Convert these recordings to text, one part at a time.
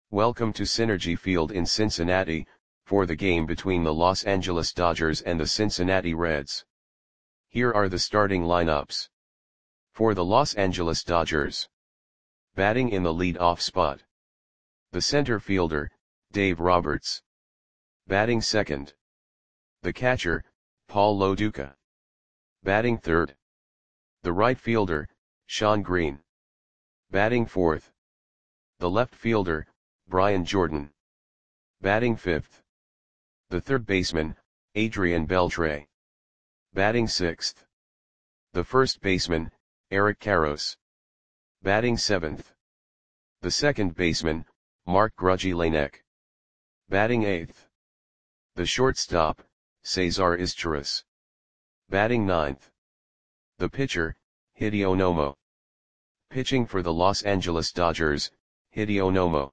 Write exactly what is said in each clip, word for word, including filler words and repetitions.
Welcome to Synergy Field in Cincinnati, for the game between the Los Angeles Dodgers and the Cincinnati Reds. Here are the starting lineups. For the Los Angeles Dodgers. Batting in the lead-off spot. The center fielder, Dave Roberts. Batting second. The catcher, Paul Lo Duca. Batting third. The right fielder, Shawn Green. Batting fourth. The left fielder, Brian Jordan. Batting fifth. The third baseman, Adrian Beltre. Batting sixth. The first baseman, Eric Karros. Batting seventh. The second baseman, Mark Grudzielanek. Batting eighth. The shortstop, Cesar Izturis. Batting ninth. The pitcher, Hideo Nomo. Pitching for the Los Angeles Dodgers, Hideo Nomo.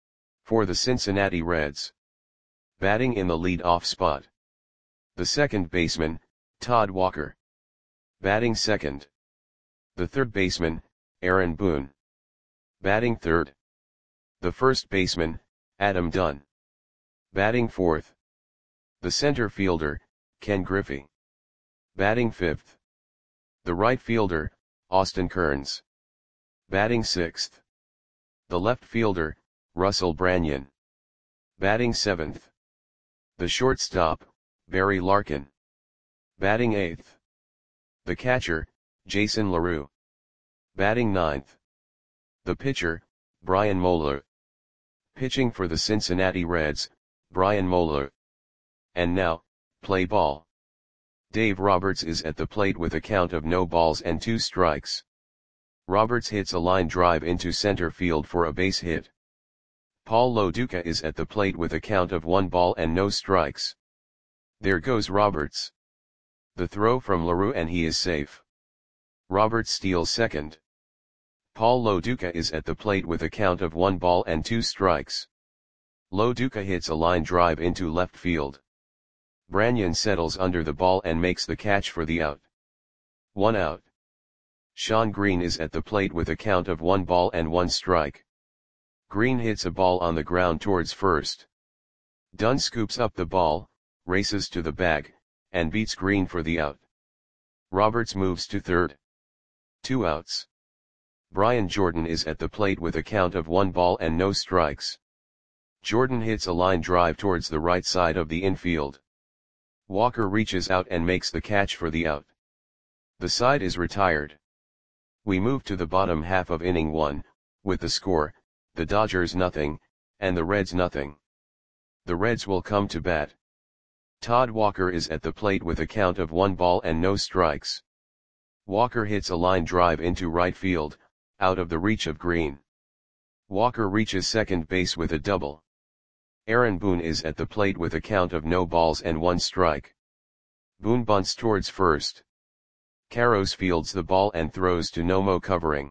For the Cincinnati Reds. Batting in the lead-off spot. The second baseman, Todd Walker. Batting second. The third baseman, Aaron Boone. Batting third. The first baseman, Adam Dunn. Batting fourth. The center fielder, Ken Griffey. Batting fifth. The right fielder, Austin Kearns. Batting sixth. The left fielder, Russell Branyan. Batting seventh. The shortstop, Barry Larkin. Batting eighth. The catcher, Jason LaRue. Batting ninth. The pitcher, Brian Moeller. Pitching for the Cincinnati Reds, Brian Moeller. And now, play ball. Dave Roberts is at the plate with a count of no balls and two strikes. Roberts hits a line drive into center field for a base hit. Paul Lo Duca is at the plate with a count of one ball and no strikes. There goes Roberts. The throw from LaRue and he is safe. Roberts steals second. Paul Lo Duca is at the plate with a count of one ball and two strikes. Lo Duca hits a line drive into left field. Branyan settles under the ball and makes the catch for the out. One out. Shawn Green is at the plate with a count of one ball and one strike. Green hits a ball on the ground towards first. Dunn scoops up the ball, races to the bag, and beats Green for the out. Roberts moves to third. Two outs. Brian Jordan is at the plate with a count of one ball and no strikes. Jordan hits a line drive towards the right side of the infield. Walker reaches out and makes the catch for the out. The side is retired. We move to the bottom half of inning one, with the score, the Dodgers nothing, and the Reds nothing. The Reds will come to bat. Todd Walker is at the plate with a count of one ball and no strikes. Walker hits a line drive into right field, out of the reach of Green. Walker reaches second base with a double. Aaron Boone is at the plate with a count of no balls and one strike. Boone bunts towards first. Karros fields the ball and throws to Nomo covering.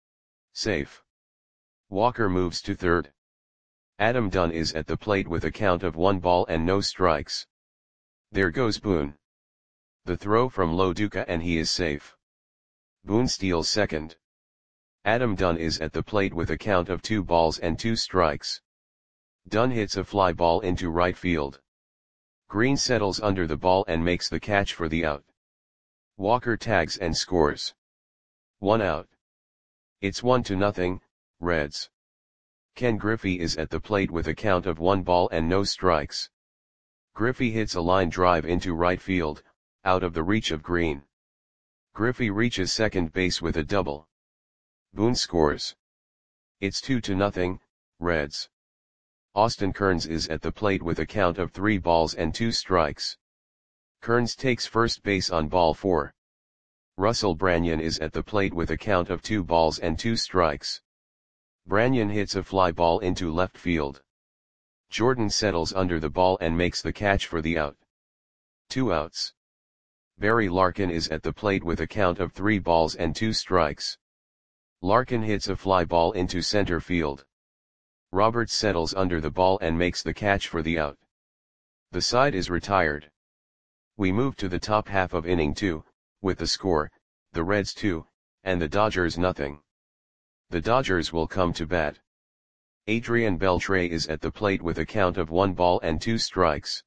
Safe. Walker moves to third. Adam Dunn is at the plate with a count of one ball and no strikes. There goes Boone. The throw from Lo Duca and he is safe. Boone steals second. Adam Dunn is at the plate with a count of two balls and two strikes. Dunn hits a fly ball into right field. Green settles under the ball and makes the catch for the out. Walker tags and scores. One out. It's one to nothing, Reds. Ken Griffey is at the plate with a count of one ball and no strikes. Griffey hits a line drive into right field, out of the reach of Green. Griffey reaches second base with a double. Boone scores. It's two to nothing, Reds. Austin Kearns is at the plate with a count of three balls and two strikes. Kearns takes first base on ball four. Russell Branyan is at the plate with a count of two balls and two strikes. Branyan hits a fly ball into left field. Jordan settles under the ball and makes the catch for the out. Two outs. Barry Larkin is at the plate with a count of three balls and two strikes. Larkin hits a fly ball into center field. Roberts settles under the ball and makes the catch for the out. The side is retired. We move to the top half of inning two, with the score, the Reds two, and the Dodgers nothing. The Dodgers will come to bat. Adrian Beltre is at the plate with a count of one ball and two strikes.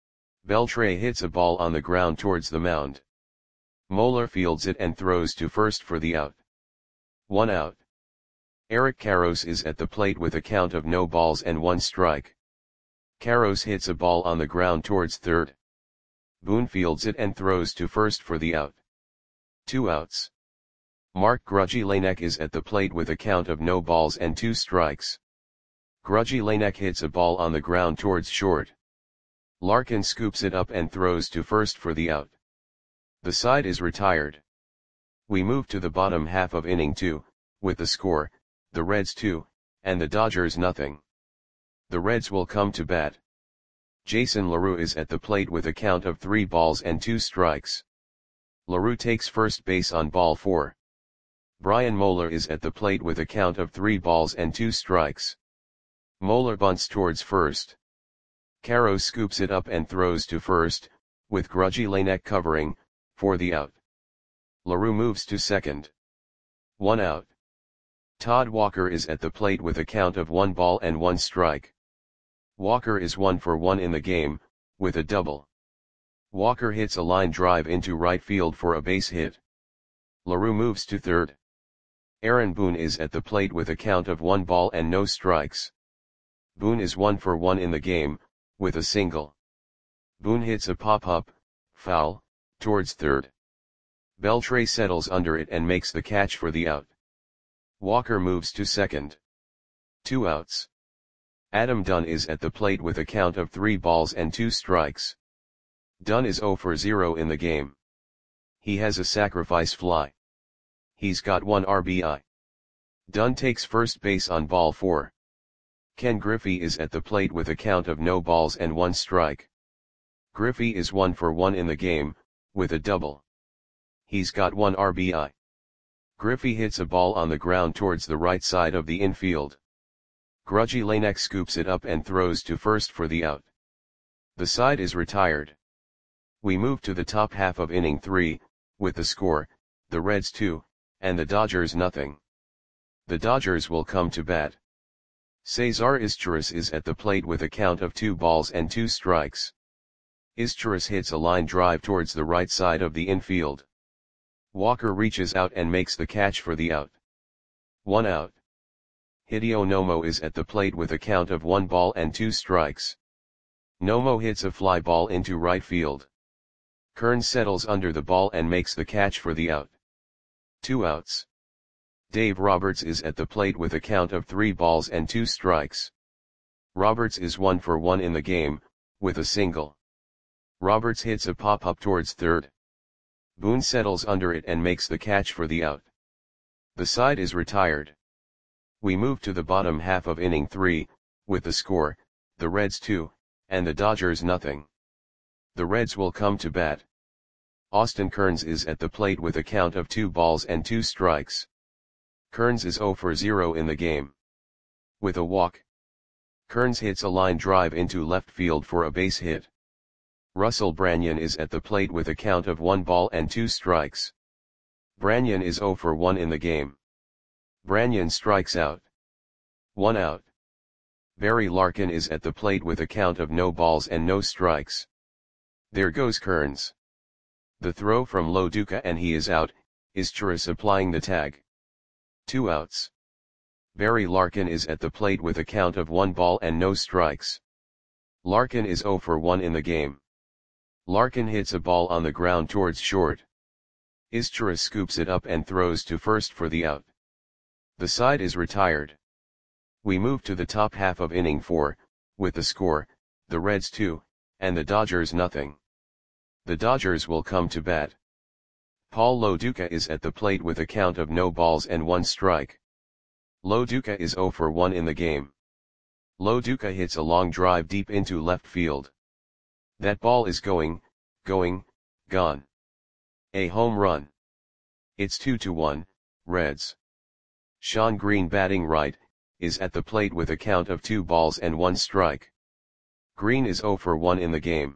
Beltre hits a ball on the ground towards the mound. Moeller fields it and throws to first for the out. One out. Eric Karros is at the plate with a count of no balls and one strike. Karros hits a ball on the ground towards third. Boone fields it and throws to first for the out. Two outs. Mark Grudzielanek is at the plate with a count of no balls and two strikes. Grudzielanek hits a ball on the ground towards short. Larkin scoops it up and throws to first for the out. The side is retired. We move to the bottom half of inning two, with the score, the Reds two, and the Dodgers nothing. The Reds will come to bat. Jason LaRue is at the plate with a count of three balls and two strikes. LaRue takes first base on ball four. Brian Moeller is at the plate with a count of three balls and two strikes. Moeller bunts towards first. Karros scoops it up and throws to first, with Grudzielanek covering, for the out. LaRue moves to second. One out. Todd Walker is at the plate with a count of one ball and one strike. Walker is one for one in the game, with a double. Walker hits a line drive into right field for a base hit. LaRue moves to third. Aaron Boone is at the plate with a count of one ball and no strikes. Boone is one for one in the game, with a single. Boone hits a pop-up, foul, towards third. Beltre settles under it and makes the catch for the out. Walker moves to second. Two outs. Adam Dunn is at the plate with a count of three balls and two strikes. Dunn is zero for zero in the game. He has a sacrifice fly. He's got one R B I. Dunn takes first base on ball four. Ken Griffey is at the plate with a count of no balls and one strike. Griffey is one for one in the game, with a double. He's got one R B I. Griffey hits a ball on the ground towards the right side of the infield. Grudzielanek scoops it up and throws to first for the out. The side is retired. We move to the top half of inning three, with the score, the Reds two, and the Dodgers nothing. The Dodgers will come to bat. Cesar Izturis is at the plate with a count of two balls and two strikes. Izturis hits a line drive towards the right side of the infield. Walker reaches out and makes the catch for the out. One out. Hideo Nomo is at the plate with a count of one ball and two strikes. Nomo hits a fly ball into right field. Kearns settles under the ball and makes the catch for the out. Two outs. Dave Roberts is at the plate with a count of three balls and two strikes. Roberts is one for one in the game, with a single. Roberts hits a pop-up towards third. Boone settles under it and makes the catch for the out. The side is retired. We move to the bottom half of inning three, with the score, the Reds two, and the Dodgers nothing. The Reds will come to bat. Austin Kearns is at the plate with a count of two balls and two strikes. Kearns is zero for zero in the game. With a walk. Kearns hits a line drive into left field for a base hit. Russell Branyan is at the plate with a count of one ball and two strikes. Branyan is zero for one in the game. Branyan strikes out. One out. Barry Larkin is at the plate with a count of no balls and no strikes. There goes Kearns. The throw from Lo Duca and he is out, Izturis applying the tag. Two outs. Barry Larkin is at the plate with a count of one ball and no strikes. Larkin is zero for one in the game. Larkin hits a ball on the ground towards short. Izturis scoops it up and throws to first for the out. The side is retired. We move to the top half of inning four, with the score, the Reds two, and the Dodgers nothing. The Dodgers will come to bat. Paul Lo Duca is at the plate with a count of no balls and one strike. Lo Duca is zero for one in the game. Lo Duca hits a long drive deep into left field. That ball is going, going, gone. A home run. It's two to one, Reds. Sean Green batting right, is at the plate with a count of two balls and one strike. Green is zero for one in the game.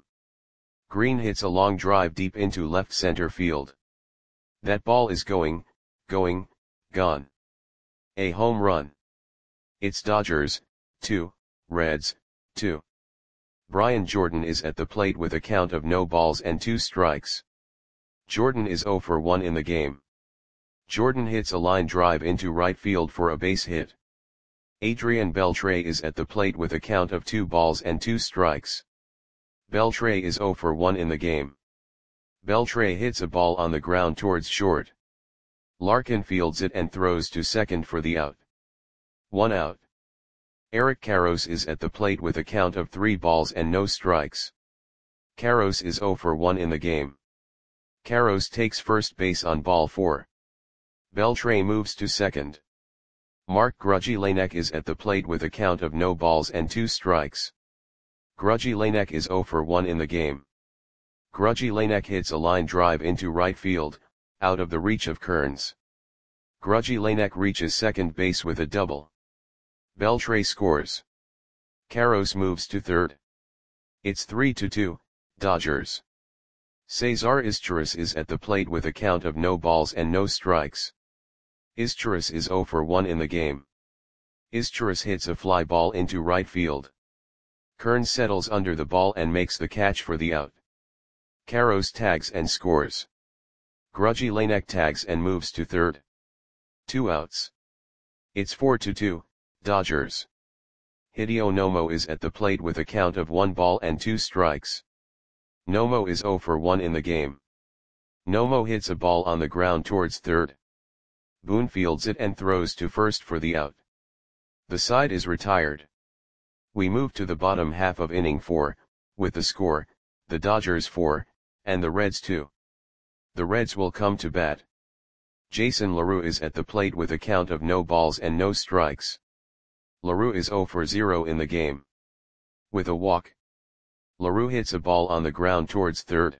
Green hits a long drive deep into left center field. That ball is going, going, gone. A home run. It's Dodgers, two, Reds, two. Brian Jordan is at the plate with a count of no balls and two strikes. Jordan is zero for one in the game. Jordan hits a line drive into right field for a base hit. Adrian Beltre is at the plate with a count of two balls and two strikes. Beltre is zero for one in the game. Beltre hits a ball on the ground towards short. Larkin fields it and throws to second for the out. One out. Eric Karros is at the plate with a count of three balls and no strikes. Karros is zero for one in the game. Karros takes first base on ball four. Beltre moves to second. Mark Grudzielanek is at the plate with a count of no balls and two strikes. Grudzielanek is zero for one in the game. Grudzielanek hits a line drive into right field, out of the reach of Kearns. Grudzielanek reaches second base with a double. Beltre scores. Karros moves to third. It's three to two, Dodgers. Cesar Izturis is at the plate with a count of no balls and no strikes. Izturis is zero for one in the game. Izturis hits a fly ball into right field. Kearns settles under the ball and makes the catch for the out. Karros tags and scores. Grudzielanek tags and moves to third. Two outs. It's four to two, Dodgers. Hideo Nomo is at the plate with a count of one ball and two strikes. Nomo is zero for one in the game. Nomo hits a ball on the ground towards third. Boone fields it and throws to first for the out. The side is retired. We move to the bottom half of inning four, with the score, the Dodgers four, and the Reds two. The Reds will come to bat. Jason LaRue is at the plate with a count of no balls and no strikes. LaRue is zero for zero in the game. With a walk, LaRue hits a ball on the ground towards third.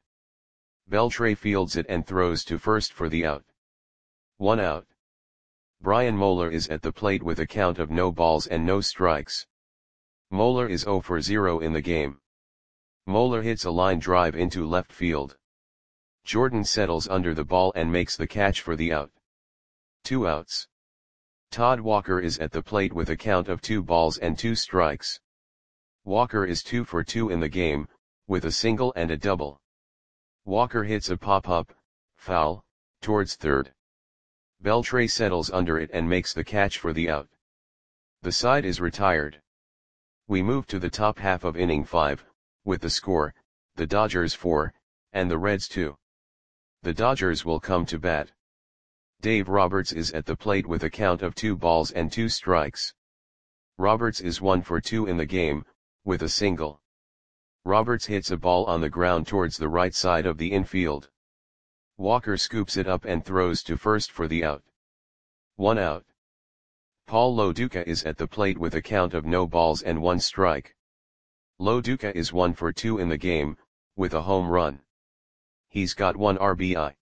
Beltre fields it and throws to first for the out. One out. Brian Moeller is at the plate with a count of no balls and no strikes. Moeller is zero for zero in the game. Moeller hits a line drive into left field. Jordan settles under the ball and makes the catch for the out. Two outs. Todd Walker is at the plate with a count of two balls and two strikes. Walker is two for two in the game, with a single and a double. Walker hits a pop-up, foul, towards third. Beltre settles under it and makes the catch for the out. The side is retired. We move to the top half of inning five, with the score, the Dodgers four, and the Reds two. The Dodgers will come to bat. Dave Roberts is at the plate with a count of two balls and two strikes. Roberts is one for two in the game, with a single. Roberts hits a ball on the ground towards the right side of the infield. Walker scoops it up and throws to first for the out. One out. Paul Loduca is at the plate with a count of no balls and one strike. Loduca is one for two in the game, with a home run. He's got one R B I.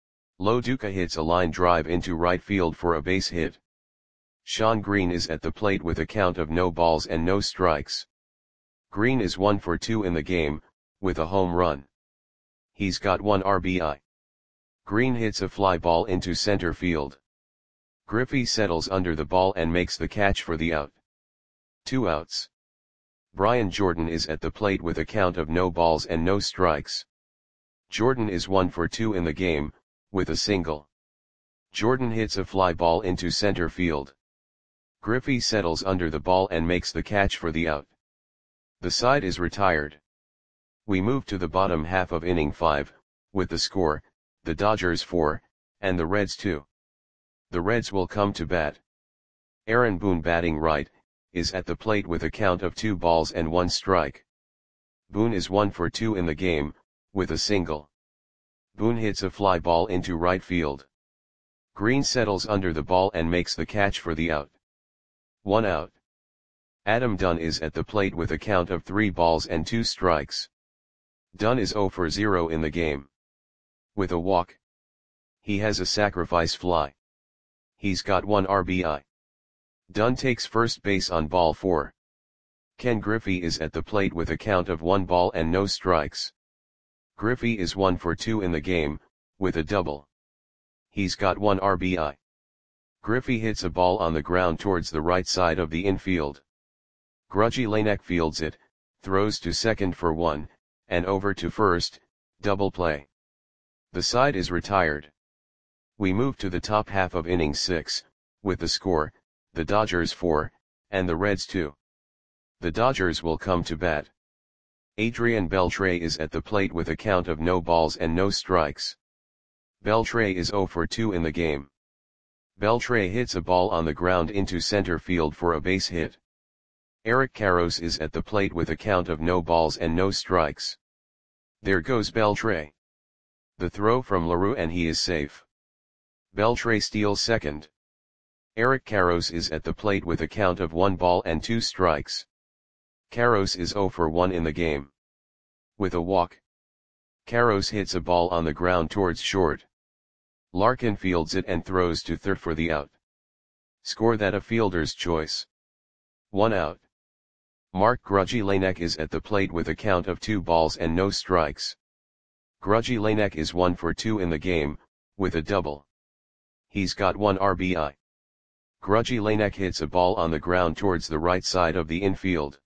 Loduca hits a line drive into right field for a base hit. Sean Green is at the plate with a count of no balls and no strikes. Green is one for two in the game, with a home run. He's got one R B I. Green hits a fly ball into center field. Griffey settles under the ball and makes the catch for the out. Two outs. Brian Jordan is at the plate with a count of no balls and no strikes. Jordan is one for two in the game, with a single. Jordan hits a fly ball into center field. Griffey settles under the ball and makes the catch for the out. The side is retired. We move to the bottom half of inning five, with the score, the Dodgers four, and the Reds two. The Reds will come to bat. Aaron Boone, batting right, is at the plate with a count of two balls and one strike. Boone is one for two in the game, with a single. Boone hits a fly ball into right field. Green settles under the ball and makes the catch for the out. One out. Adam Dunn is at the plate with a count of three balls and two strikes. Dunn is zero for zero in the game. With a walk. He has a sacrifice fly. He's got one R B I. Dunn takes first base on ball four. Ken Griffey is at the plate with a count of one ball and no strikes. Griffey is one for two in the game, with a double. He's got one R B I. Griffey hits a ball on the ground towards the right side of the infield. Grudgy Lanek fields it, throws to second for one, and over to first, double play. The side is retired. We move to the top half of inning six, with the score, the Dodgers four, and the Reds two. The Dodgers will come to bat. Adrian Beltre is at the plate with a count of no balls and no strikes. Beltre is zero for two in the game. Beltre hits a ball on the ground into center field for a base hit. Eric Karros is at the plate with a count of no balls and no strikes. There goes Beltre. The throw from LaRue and he is safe. Beltre steals second. Eric Karros is at the plate with a count of one ball and two strikes. Karros is zero for one in the game. With a walk. Karros hits a ball on the ground towards short. Larkin fields it and throws to third for the out. Score that a fielder's choice. One out. Mark Grudgy Lanek is at the plate with a count of two balls and no strikes. Grudgy Lanek is one for two in the game, with a double. He's got one R B I. Grudgy Lanek hits a ball on the ground towards the right side of the infield.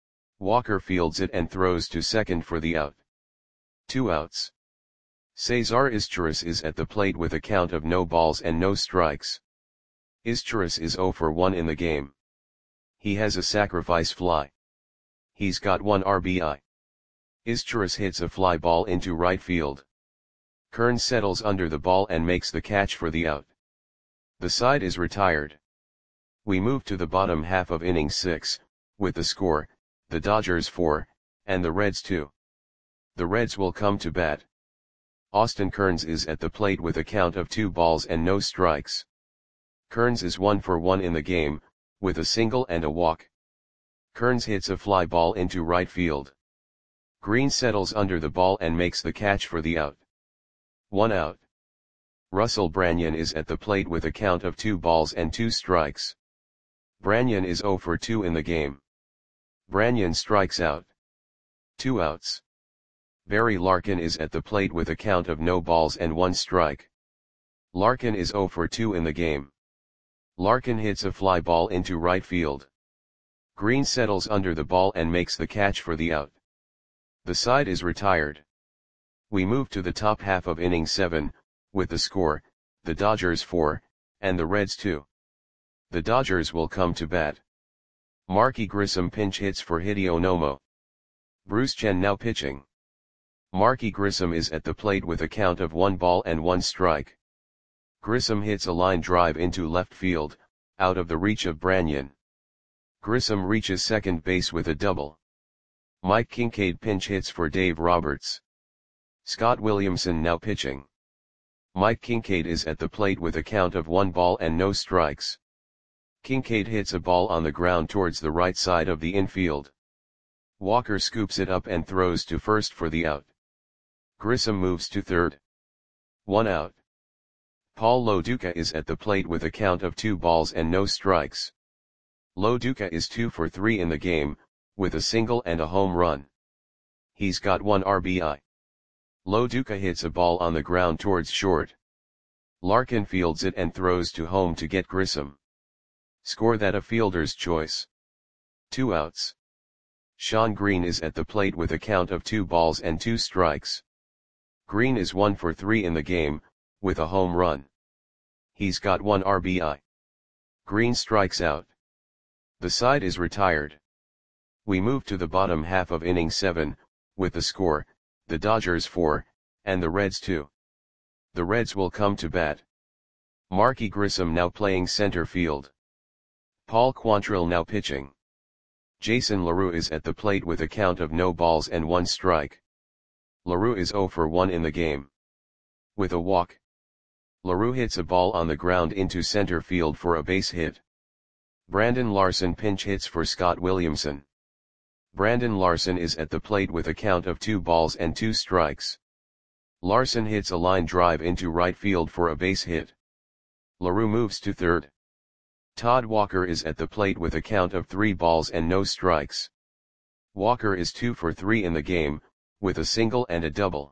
Walker fields it and throws to second for the out. Two outs. Cesar Izturis is at the plate with a count of no balls and no strikes. Izturis is zero for one in the game. He has a sacrifice fly. He's got one R B I. Izturis hits a fly ball into right field. Kearns settles under the ball and makes the catch for the out. The side is retired. We move to the bottom half of inning six, with the score, the Dodgers four, and the Reds two. The Reds will come to bat. Austin Kearns is at the plate with a count of two balls and no strikes. Kearns is one for one in the game, with a single and a walk. Kearns hits a fly ball into right field. Green settles under the ball and makes the catch for the out. One out. Russell Branyan is at the plate with a count of two balls and two strikes. Branyan is zero for two in the game. Branyan strikes out. Two outs. Barry Larkin is at the plate with a count of no balls and one strike. Larkin is zero for two in the game. Larkin hits a fly ball into right field. Green settles under the ball and makes the catch for the out. The side is retired. We move to the top half of inning seven, with the score, the Dodgers four, and the Reds two. The Dodgers will come to bat. Marky Grissom pinch hits for Hideo Nomo. Bruce Chen now pitching. Marky Grissom is at the plate with a count of one ball and one strike. Grissom hits a line drive into left field, out of the reach of Branyan. Grissom reaches second base with a double. Mike Kincaid pinch hits for Dave Roberts. Scott Williamson now pitching. Mike Kincaid is at the plate with a count of one ball and no strikes. Kincaid hits a ball on the ground towards the right side of the infield. Walker scoops it up and throws to first for the out. Grissom moves to third. One out. Paul Lo Duca is at the plate with a count of two balls and no strikes. Lo Duca is two for three in the game, with a single and a home run. He's got one R B I. Lo Duca hits a ball on the ground towards short. Larkin fields it and throws to home to get Grissom. Score that a fielder's choice. Two outs. Sean Green is at the plate with a count of two balls and two strikes. Green is one for three in the game, with a home run. He's got one R B I. Green strikes out. The side is retired. We move to the bottom half of inning seven, with the score, the Dodgers four, and the Reds two. The Reds will come to bat. Marky Grissom now playing center field. Paul Quantrill now pitching. Jason LaRue is at the plate with a count of no balls and one strike. LaRue is zero for one in the game. With a walk. LaRue hits a ball on the ground into center field for a base hit. Brandon Larson pinch hits for Scott Williamson. Brandon Larson is at the plate with a count of two balls and two strikes. Larson hits a line drive into right field for a base hit. LaRue moves to third. Todd Walker is at the plate with a count of three balls and no strikes. Walker is two for three in the game, with a single and a double.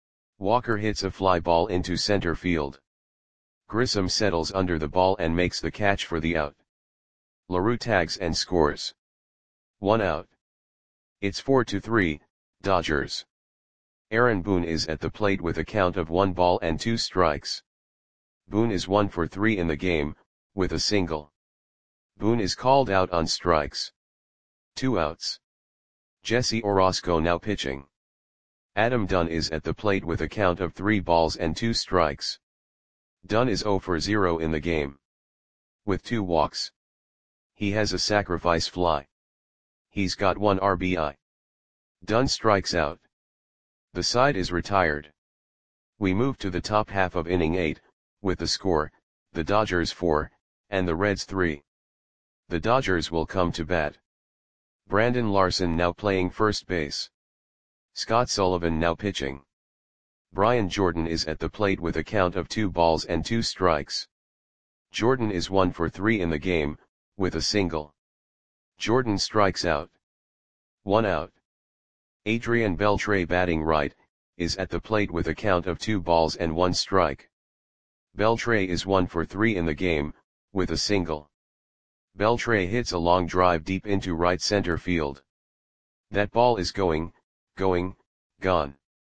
Walker hits a fly ball into center field. Grissom settles under the ball and makes the catch for the out. LaRue tags and scores. One out. It's four to three, Dodgers. Aaron Boone is at the plate with a count of one ball and two strikes. Boone is one for three in the game, with a single. Boone is called out on strikes. Two outs. Jesse Orosco now pitching. Adam Dunn is at the plate with a count of three balls and two strikes. Dunn is zero for zero in the game. With two walks. He has a sacrifice fly. He's got one R B I. Dunn strikes out. The side is retired. We move to the top half of inning eight, with the score, the Dodgers four, and the Reds three. The Dodgers will come to bat. Brandon Larson now playing first base. Scott Sullivan now pitching. Brian Jordan is at the plate with a count of two balls and two strikes. Jordan is one for three in the game, with a single. Jordan strikes out. One out. Adrian Beltre batting right, is at the plate with a count of two balls and one strike. Beltre is one for three in the game, with a single. Beltre hits a long drive deep into right center field. That ball is going, going, gone.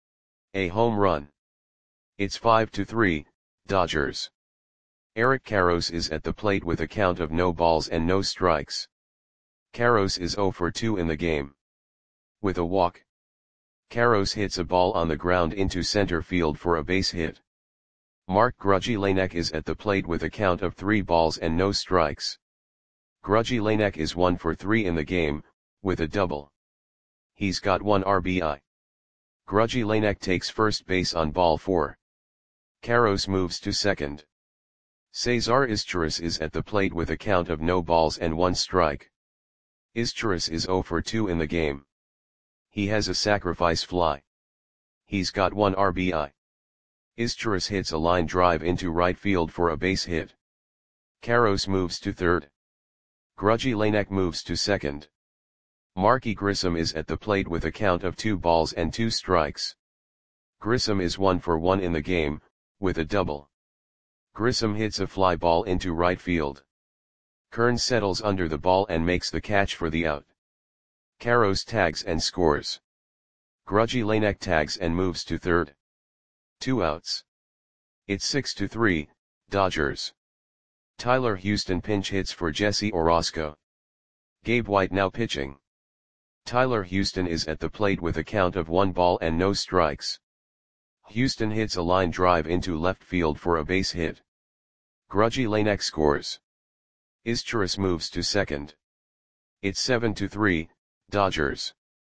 A home run. It's five to three, Dodgers. Eric Karros is at the plate with a count of no balls and no strikes. Karros is zero for two in the game. With a walk. Karros hits a ball on the ground into center field for a base hit. Mark Grudzielanek is at the plate with a count of three balls and no strikes. Grudzielanek is one for three in the game, with a double. He's got one R B I. Grudzielanek takes first base on ball four. Karros moves to second. Cesar Izturis is at the plate with a count of no balls and one strike. Izturis is zero for two in the game. He has a sacrifice fly. He's got one R B I. Izturis hits a line drive into right field for a base hit. Karros moves to third. Grudzielanek moves to second. Marky Grissom is at the plate with a count of two balls and two strikes. Grissom is one for one in the game, with a double. Grissom hits a fly ball into right field. Kern settles under the ball and makes the catch for the out. Karros tags and scores. Grudzielanek tags and moves to third. Two outs. It's six to three, Dodgers. Tyler Houston pinch hits for Jesse Orosco. Gabe White now pitching. Tyler Houston is at the plate with a count of one ball and no strikes. Houston hits a line drive into left field for a base hit. Grudzielanek scores. Izturis moves to second. It's seven to three, Dodgers.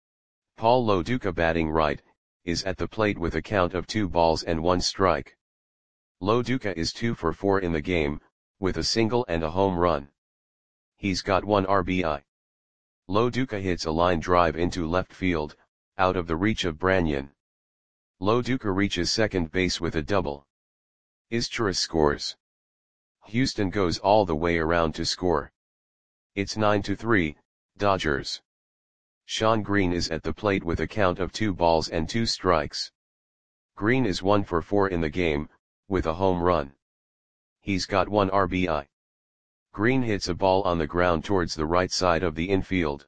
Paul Lo Duca batting right, is at the plate with a count of two balls and one strike. Lo Duca is two for four in the game, with a single and a home run. He's got one R B I. Lo Duca hits a line drive into left field, out of the reach of Branyan. Lo Duca reaches second base with a double. Izturis scores. Houston goes all the way around to score. It's nine to three, Dodgers. Sean Green is at the plate with a count of two balls and two strikes. Green is one for four in the game, with a home run. He's got one R B I. Green hits a ball on the ground towards the right side of the infield.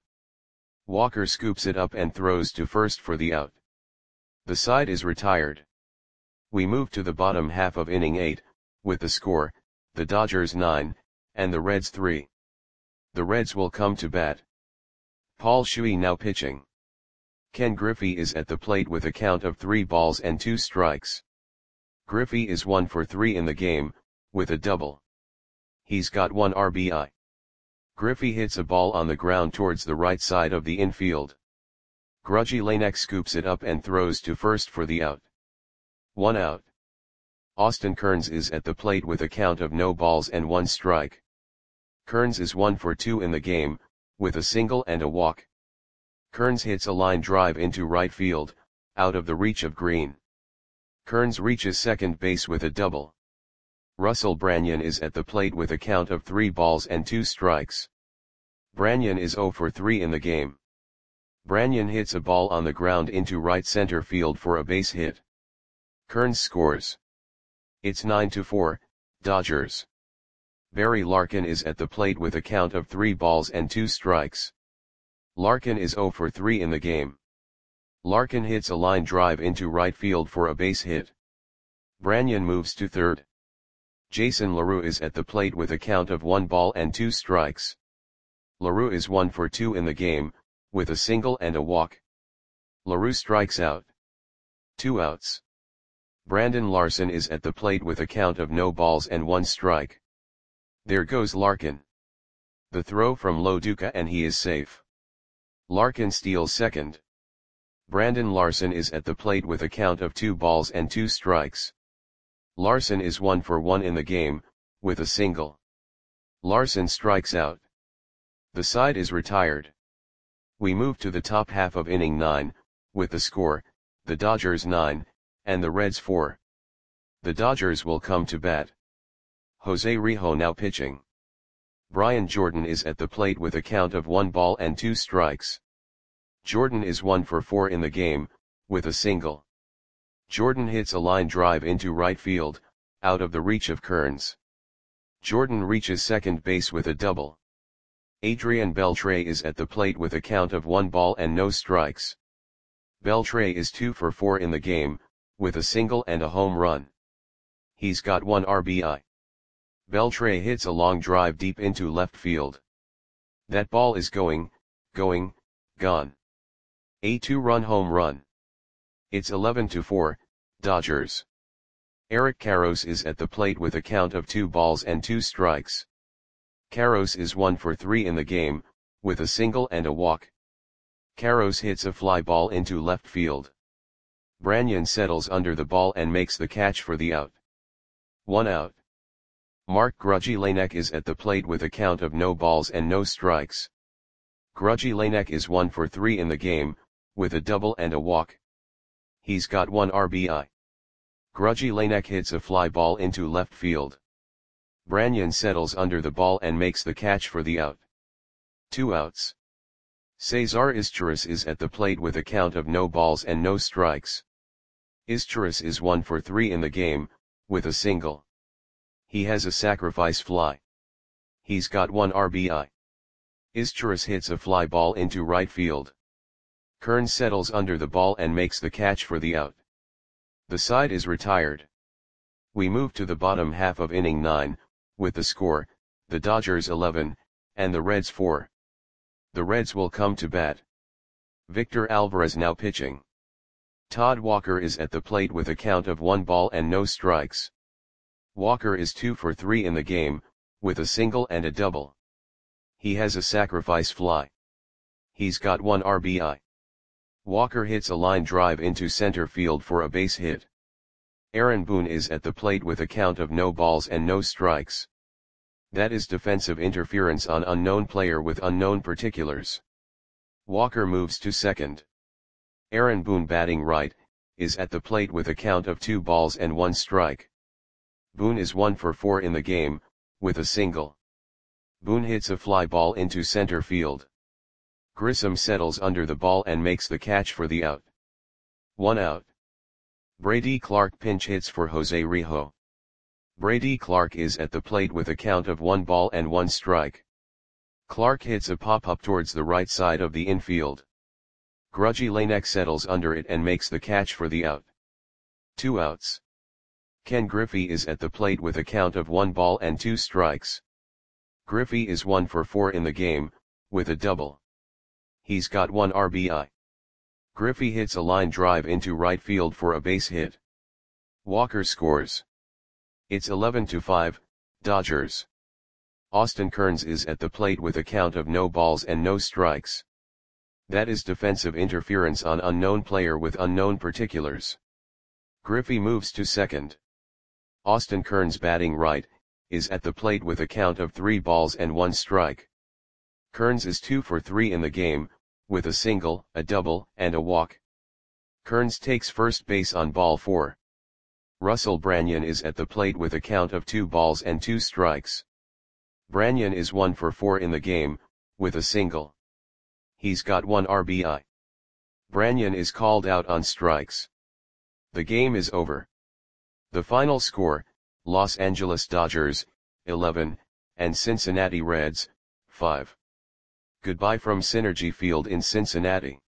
Walker scoops it up and throws to first for the out. The side is retired. We move to the bottom half of inning eight, with the score, the Dodgers nine, and the Reds three. The Reds will come to bat. Paul Shuey now pitching. Ken Griffey is at the plate with a count of three balls and two strikes. Griffey is one for three in the game, with a double. He's got one R B I. Griffey hits a ball on the ground towards the right side of the infield. Grudzielanek scoops it up and throws to first for the out. One out. Austin Kearns is at the plate with a count of no balls and one strike. Kearns is one for two in the game, with a single and a walk. Kearns hits a line drive into right field, out of the reach of Green. Kearns reaches second base with a double. Russell Branyan is at the plate with a count of three balls and two strikes. Branyan is zero for three in the game. Branyan hits a ball on the ground into right center field for a base hit. Kearns scores. It's nine to four, Dodgers. Barry Larkin is at the plate with a count of three balls and two strikes. Larkin is zero for three in the game. Larkin hits a line drive into right field for a base hit. Branyan moves to third. Jason LaRue is at the plate with a count of one ball and two strikes. LaRue is one for two in the game, with a single and a walk. LaRue strikes out. Two outs. Brandon Larson is at the plate with a count of no balls and one strike. There goes Larkin. The throw from Lo Duca and he is safe. Larkin steals second. Brandon Larson is at the plate with a count of two balls and two strikes. Larson is one for one in the game, with a single. Larson strikes out. The side is retired. We move to the top half of inning nine, with the score, the Dodgers nine, and the Reds four. The Dodgers will come to bat. Jose Rijo now pitching. Brian Jordan is at the plate with a count of one ball and two strikes. Jordan is one for four in the game, with a single. Jordan hits a line drive into right field, out of the reach of Kearns. Jordan reaches second base with a double. Adrian Beltre is at the plate with a count of one ball and no strikes. Beltre is two for four in the game, with a single and a home run. He's got one R B I. Beltre hits a long drive deep into left field. That ball is going, going, gone. A two-run home run. It's eleven to four, Dodgers. Eric Karros is at the plate with a count of two balls and two strikes. Karros is one for three in the game, with a single and a walk. Karros hits a fly ball into left field. Branyan settles under the ball and makes the catch for the out. One out. Mark Grudzielanek is at the plate with a count of no balls and no strikes. Grudzielanek is one for three in the game, with a double and a walk. He's got one R B I. Grudzielanek hits a fly ball into left field. Branyan settles under the ball and makes the catch for the out. Two outs. Cesar Izturis is at the plate with a count of no balls and no strikes. Izturis is one for three in the game, with a single. He has a sacrifice fly. He's got one R B I. Izturis hits a fly ball into right field. Kearns settles under the ball and makes the catch for the out. The side is retired. We move to the bottom half of inning nine, with the score, the Dodgers eleven, and the Reds four. The Reds will come to bat. Victor Alvarez now pitching. Todd Walker is at the plate with a count of one ball and no strikes. Walker is two for three in the game, with a single and a double. He has a sacrifice fly. He's got one R B I. Walker hits a line drive into center field for a base hit. Aaron Boone is at the plate with a count of no balls and no strikes. That is defensive interference on unknown player with unknown particulars. Walker moves to second. Aaron Boone, batting right, is at the plate with a count of two balls and one strike. Boone is one for four in the game, with a single. Boone hits a fly ball into center field. Grissom settles under the ball and makes the catch for the out. One out. Brady Clark pinch hits for Jose Rijo. Brady Clark is at the plate with a count of one ball and one strike. Clark hits a pop-up towards the right side of the infield. Grudzielanek settles under it and makes the catch for the out. Two outs. Ken Griffey is at the plate with a count of one ball and two strikes. Griffey is one for four in the game, with a double. He's got one R B I. Griffey hits a line drive into right field for a base hit. Walker scores. It's eleven to five, Dodgers. Austin Kearns is at the plate with a count of no balls and no strikes. That is defensive interference on unknown player with unknown particulars. Griffey moves to second. Austin Kearns, batting right, is at the plate with a count of three balls and one strike. Kearns is two for three in the game, with a single, a double, and a walk. Kearns takes first base on ball four. Russell Branyan is at the plate with a count of two balls and two strikes. Branyan is one for four in the game, with a single. He's got one R B I. Branyan is called out on strikes. The game is over. The final score, Los Angeles Dodgers, eleven, and Cincinnati Reds, five. Goodbye from Synergy Field in Cincinnati.